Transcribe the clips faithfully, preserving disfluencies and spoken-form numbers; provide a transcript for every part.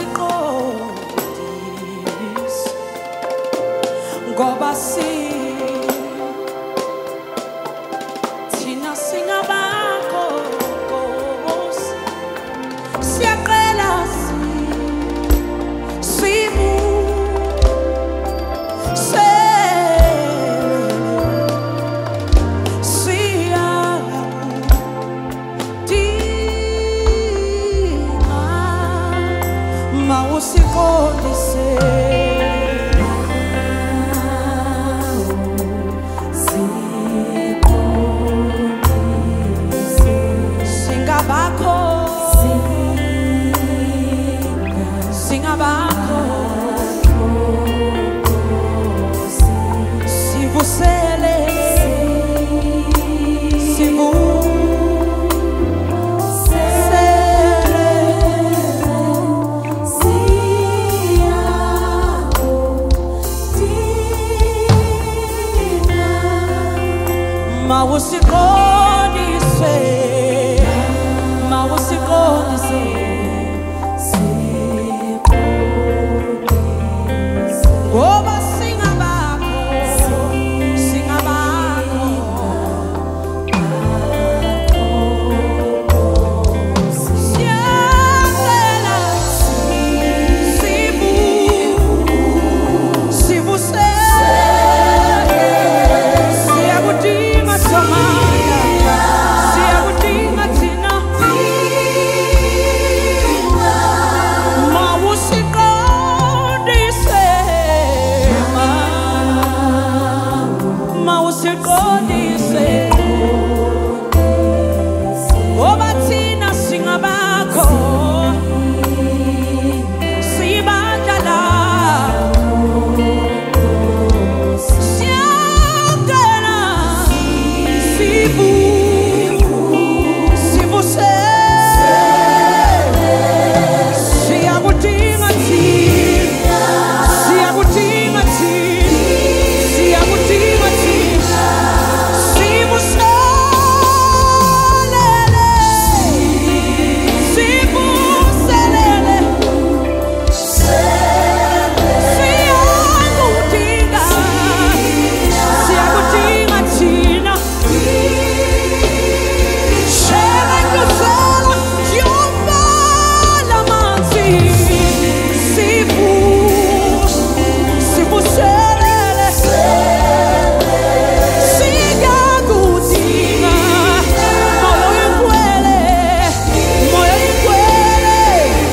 mawusiqondise ngoba si thina singabakho Nkosi siyaqela sibu mawusiqondise singabakho singabakho sivusele sivu mawusiqondise mawusiqondise ngoba singabakho singabakho siyaqela sibu sivusele siyakudinga samaya siyakudinga thina mawusiqondise mawusiqondise ngoba thina singabakho siyibandla lakho siyaqela sibu sivusele siyakudinga thina siyakudinga thina siyakudinga thina sivuselele sivuselele siyakudinga siyakudinga thina sherekuzela yombala manzi sivu sivuselele siyakudinga moyo yinkwele moyo yinkwele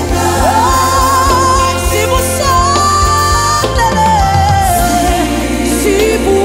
sivuselele sivu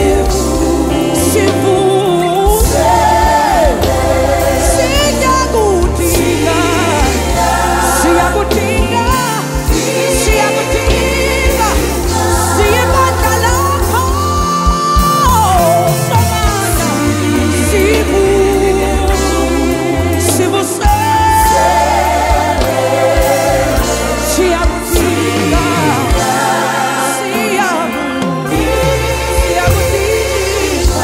sivu siyakudinga siyakudinga siyakudinga siyibandla lakho samandla sivu sivusele siyakudinga siyakudinga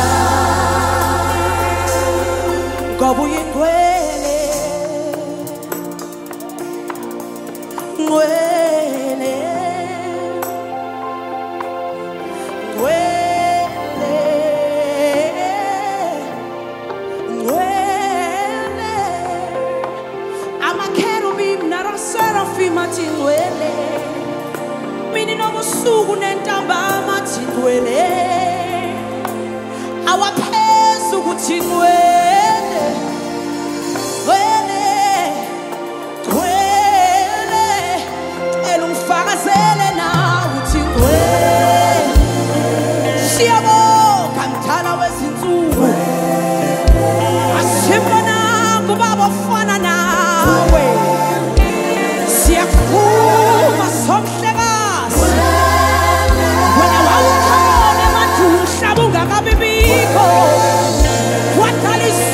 ngoba uyingcwele ngcwele ngcwele ngcwele amakherubim naraseraphim athi ngcwele mini nobusuku nentambama athi ngcwele awaphezu kuthi ngcwele ngcwele ngcwele cela ungifakazele nawe uthi ngcwele siyabonga mdala wezinsuku asimbonanga ubaba ofana nawe siyakuvuma somhlekazi wena wawukhona emandulo umhlaba ungakabibikho wadala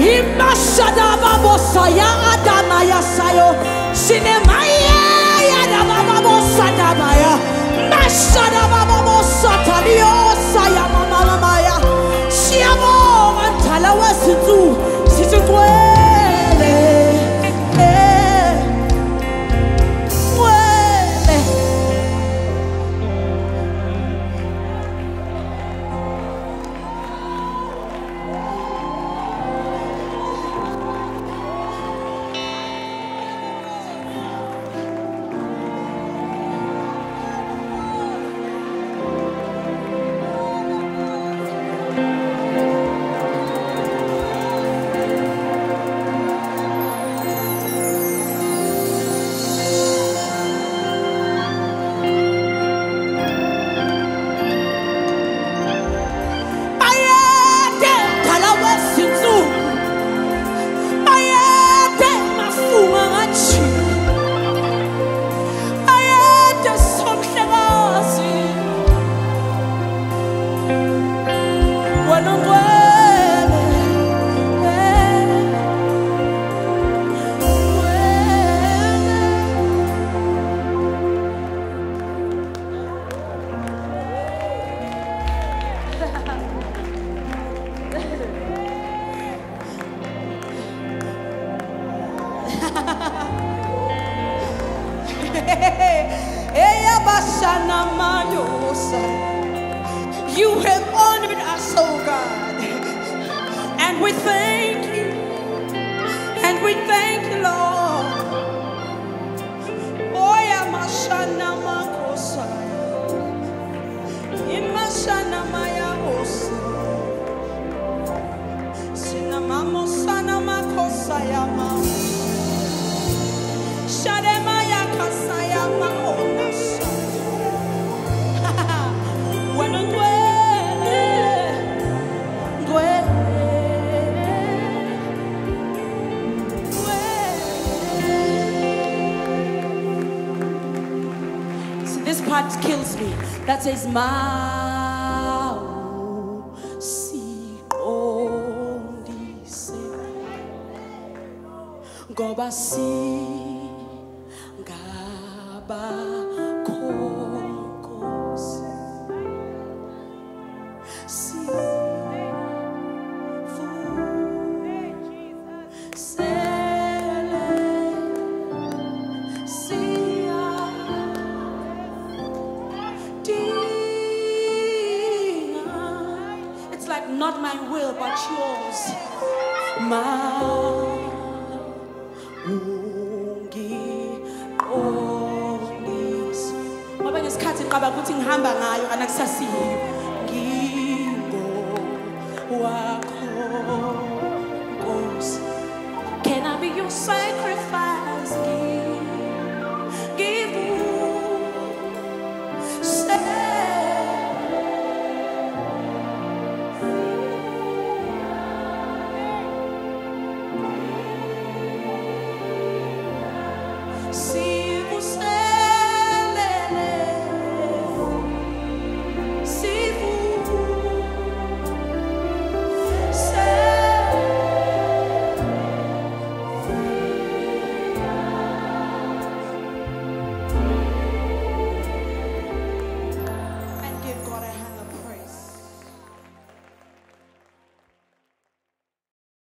Imashada babosa ya adama ya sayo. Sinemaya ya dama babosa dama ya. Mashada babosa talio saya mama mama ya. Siamo antala wasitu situkwele. You have honored us, oh God, and we thank you, and we thank you, Lord. Oh, yeah, Mashana Makosa, Imashana Maya Osa, Sinamamo Sana Makosa Yama, Shademaya Kasaya Maonas. This part kills me. That says, Mau si ondise, goba si gaba kokos, si fu sele siya. It's like not my will but yours. Ma ungi onis. Ngoba ngesikhathi ngiqaba ukuthi ngihamba ngayo anakusasiyo. Ngingo wakho Nkosi. Can I be your sacrifice? Give, give you. See